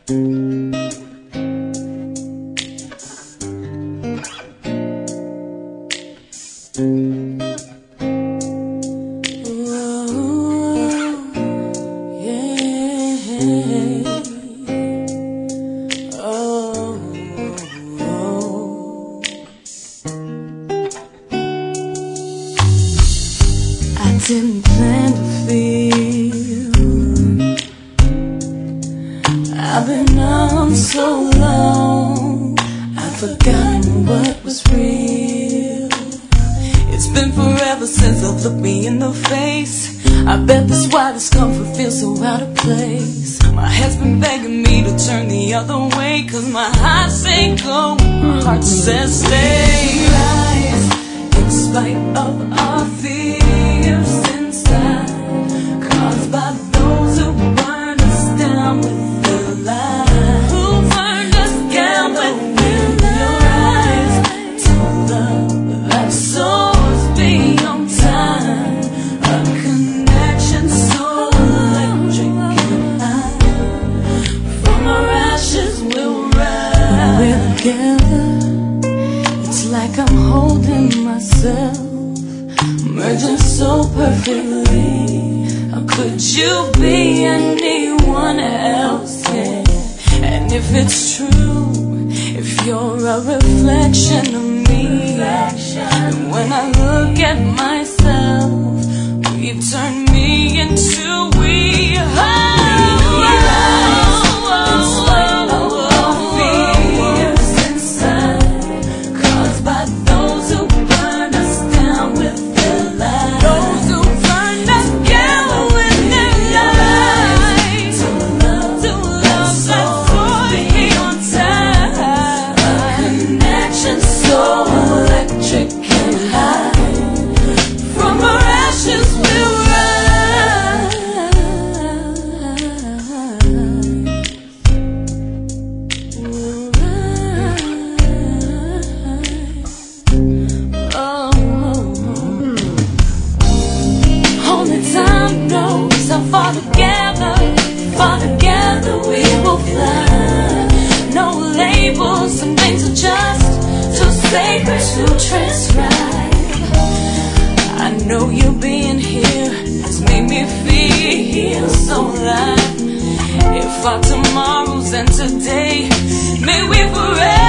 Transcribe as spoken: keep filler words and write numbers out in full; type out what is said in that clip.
Didn't plan to feel. I've been on so long, I've forgotten what was real. It's been forever since I've looked me in the face. I bet that's why discomfort feels so out of place. My head's been begging me to turn the other way, 'cause my heart says go, my heart says stay. Rise in spite of our fears inside, caused by those who burn us down with their lies. Who burned us down with their lies. To love like souls beyond time, a connection so electric and high. From our ashes we'll rise. When we're together, it's like I'm holding myself, merging so perfectly. How could you be anyone else? Yeah. And if it's true, if you're a reflection of me, and when I look at myself, you turn me into we. Oh, far together, far together we will fly. No labels, some things are just too sacred to transcribe. I know you being here has made me feel so alive. If our tomorrows end today, may we forever